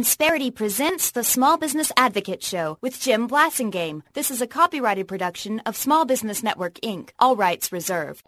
Insperity presents the Small Business Advocate Show with Jim Blasingame. This is a copyrighted production of Small Business Network, Inc. All rights reserved.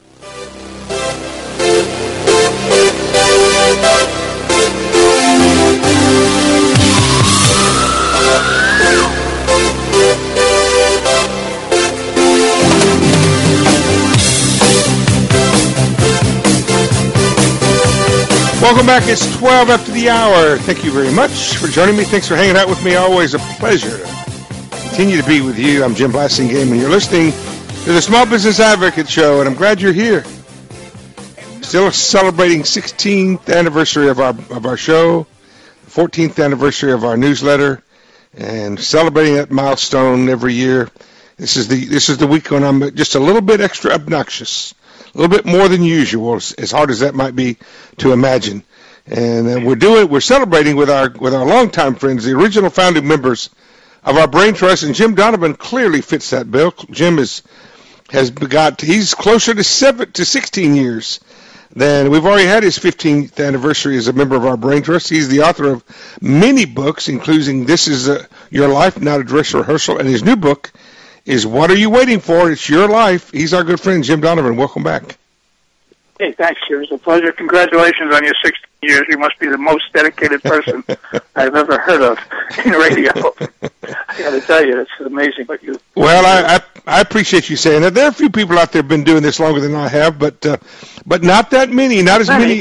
Welcome back. It's 12 after the hour. Thank you very much for joining me. Thanks for hanging out with me. Always a pleasure to continue to be with you. I'm Jim Blasingame, and you're listening to the Small Business Advocate Show, and I'm glad you're here. Still celebrating 16th anniversary of our show, 14th anniversary of our newsletter, and celebrating that milestone every year. This is the week when I'm just a little bit extra obnoxious. A little bit more than usual, as hard as that might be to imagine. And we're celebrating with our longtime friends, the original founding members of our Brain Trust, and Jim Donovan clearly fits that bill. Jim he's closer to 16 years than we've already had his 15th anniversary as a member of our Brain Trust. He's the author of many books, including This Is Your Life, Not a Dress Rehearsal, and his new book is What Are You Waiting For? It's Your Life. He's our good friend, Jim Donovan. Welcome back. Hey, thanks, Jim. It's a pleasure. Congratulations on your 16 years. You must be the most dedicated person I've ever heard of in radio. I got to tell you, it's amazing what you... Well, I appreciate you saying that. There are a few people out there who've been doing this longer than I have, but not that many, not as many.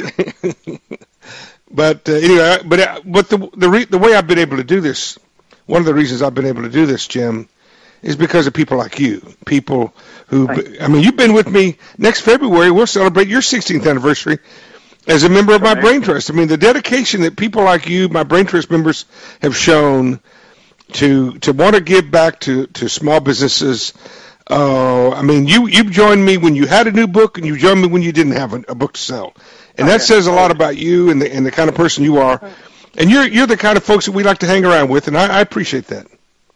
But anyway, but the way I've been able to do this, one of the reasons I've been able to do this, Jim, is because of people like you, people who, I mean, you've been with me. Next February, we'll celebrate your 16th anniversary as a member of my Brain Trust. I mean, the dedication that people like you, my Brain Trust members, have shown to want to give back to small businesses. I mean, you joined me when you had a new book, and you joined me when you didn't have a book to sell. And that says a lot about you and the kind of person you are. And you're the kind of folks that we like to hang around with, and I appreciate that.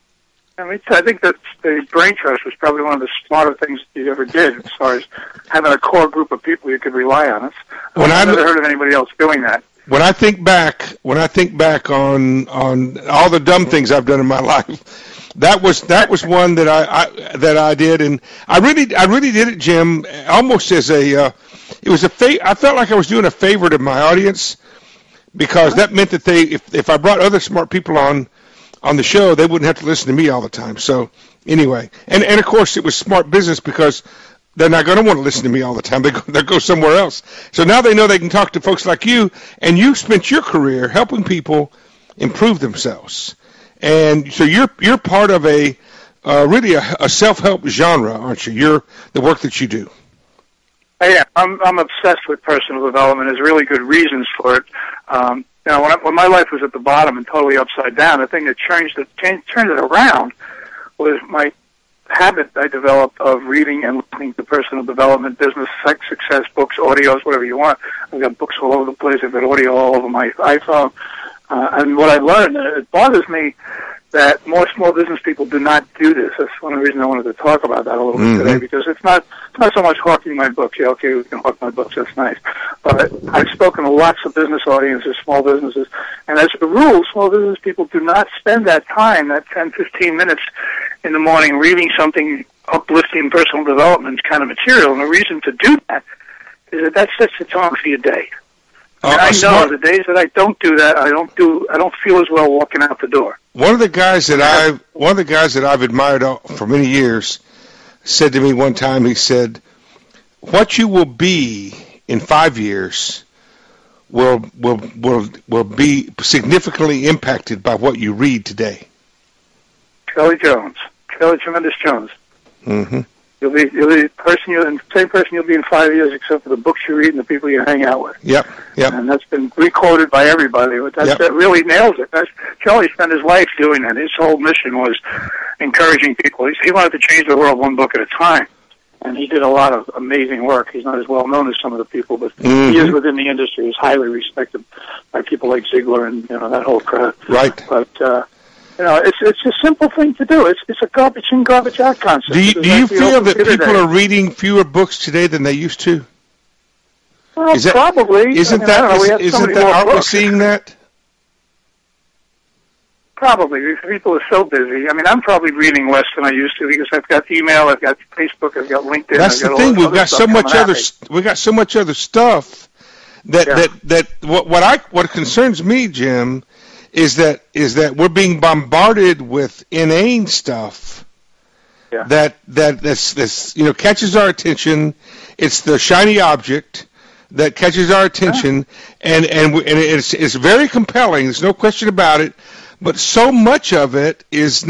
I think that the Brain Trust was probably one of the smarter things you ever did, as far as having a core group of people you could rely on. I've never heard of anybody else doing that. When I think back on all the dumb things I've done in my life, that was one that I did, and I really did it, Jim, almost as I felt like I was doing a favor to my audience, because that meant that if I brought other smart people on the show, they wouldn't have to listen to me all the time. So anyway, and of course it was smart business, because they're not going to want to listen to me all the time. They'll go somewhere else. So now they know they can talk to folks like you, and you spent your career helping people improve themselves. And so you're part of really a self-help genre, aren't you? You're the work that you do. Yeah, I'm obsessed with personal development. There's really good reasons for it. When my life was at the bottom and totally upside down, the thing that turned it around was my habit I developed of reading and listening to personal development, business, success books, audios, whatever you want. I've got books all over the place. I've got audio all over my iPhone. And what I learned, it bothers me that more small business people do not do this. That's one of the reasons I wanted to talk about that a little bit today, because it's not so much hawking my books. Yeah, okay, we can hawk my books, that's nice. But I've spoken to lots of business audiences, small businesses, and as a rule, small business people do not spend that time, that 10, 15 minutes in the morning reading something uplifting personal development kind of material. And the reason to do that is that sets the tone for your day. And I know the days that I don't do that, I don't feel as well walking out the door. One of the guys that I've admired for many years said to me one time, he said, "What you will be in 5 years will be significantly impacted by what you read today." Kelly Tremendous Jones. Mm-hmm. You'll be the same person you'll be in 5 years, except for the books you read and the people you hang out with. Yep. And that's been requoted by everybody. That really nails it. Charlie spent his life doing that. His whole mission was encouraging people. He wanted to change the world one book at a time, and he did a lot of amazing work. He's not as well known as some of the people, but he is within the industry. He's highly respected by people like Ziegler and that whole crowd. Right. But it's a simple thing to do. It's a garbage in, garbage out concept. Do you feel that people are reading fewer books today than they used to? Well, probably. Aren't we seeing that? Probably. People are so busy. I mean, I'm probably reading less than I used to because I've got email, I've got Facebook, I've got LinkedIn. That's I've got the thing. We've got so much other stuff that what concerns me, Jim, is that we're being bombarded with inane stuff. Yeah. That's catches our attention. It's the shiny object that catches our attention, and it's very compelling. There's no question about it. But so much of it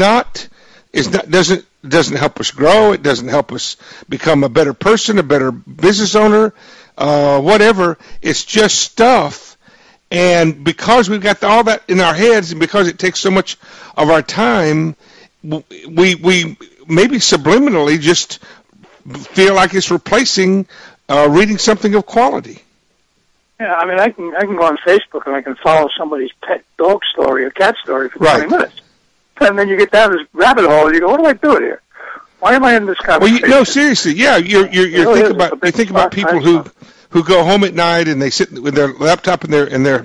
doesn't help us grow. It doesn't help us become a better person, a better business owner, whatever. It's just stuff. And because we've got all that in our heads, and because it takes so much of our time, we maybe subliminally just feel like it's replacing reading something of quality. Yeah, I mean, I can go on Facebook and I can follow somebody's pet dog story or cat story for 20 minutes. And then you get down this rabbit hole and you go, what do I do here? Why am I in this conversation? Well, seriously, yeah, you think about people who go home at night and they sit with their laptop in their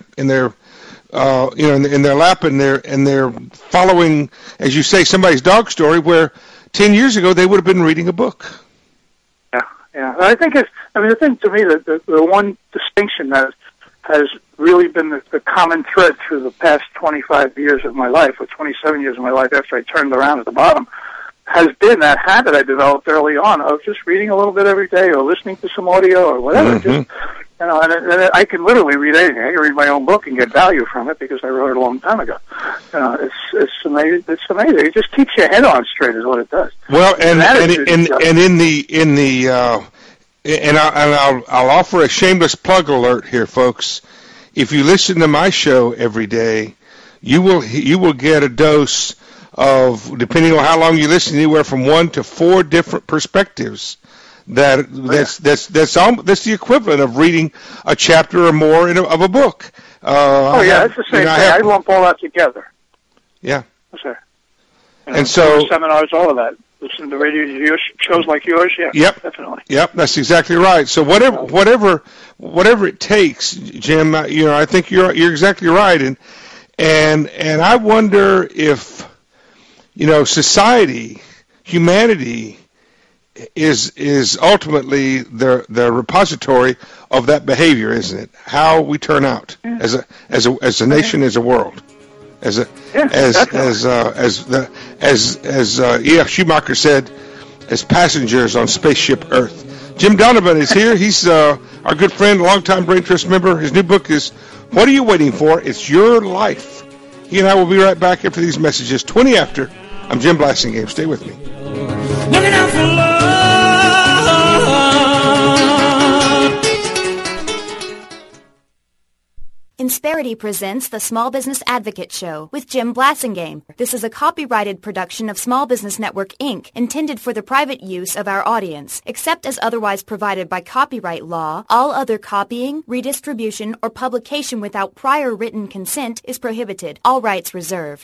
lap and they're following, as you say, somebody's dog story where 10 years ago they would have been reading a book. Yeah. I think the thing to me, the one distinction that has really been the common thread through the past 25 years of my life, or 27 years of my life after I turned around at the bottom, has been that habit I developed early on of just reading a little bit every day or listening to some audio or whatever. Mm-hmm. And I can literally read anything. I can read my own book and get value from it because I wrote it a long time ago. It's amazing. It's amazing. It just keeps your head on straight, is what it does. Well, I'll offer a shameless plug alert here, folks. If you listen to my show every day, you will get a dose of, depending on how long you listen, anywhere from 1 to 4 different perspectives. That's the equivalent of reading a chapter or more of a book. It's the same thing. I lump all that together. Yeah. Sure. And so seminars, all of that. Listen to radio shows like yours. Yeah. Yep. Definitely. Yep. That's exactly right. So whatever it takes, Jim. I think you're exactly right. And I wonder if society, humanity, is ultimately the repository of that behavior, isn't it? How we turn out as a nation, as a world, as E.F. Schumacher said, as passengers on spaceship Earth. Jim Donovan is here. He's our good friend, longtime Brain Trust member. His new book is What Are You Waiting For? It's Your Life. He and I will be right back after these messages. 20 after. I'm Jim Blasingame. Stay with me. Looking out for love. Insperity presents the Small Business Advocate Show with Jim Blasingame. This is a copyrighted production of Small Business Network, Inc., intended for the private use of our audience. Except as otherwise provided by copyright law, all other copying, redistribution, or publication without prior written consent is prohibited. All rights reserved.